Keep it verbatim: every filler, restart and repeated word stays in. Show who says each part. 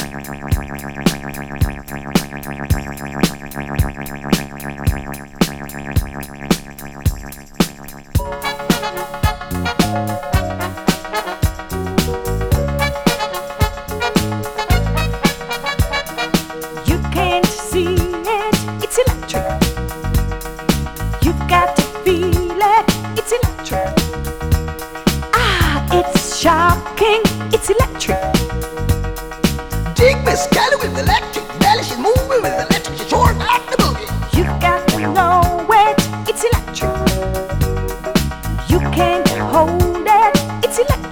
Speaker 1: You can't see it, it's electric. You've got to feel it, it's electric. Ah, it's shocking, it's electric.
Speaker 2: Dig Miss Kelly with electric. Belly, she's moving with electric. She's short like the boogie.
Speaker 1: You've got to know it, it's electric. You can't hold it, it's electric.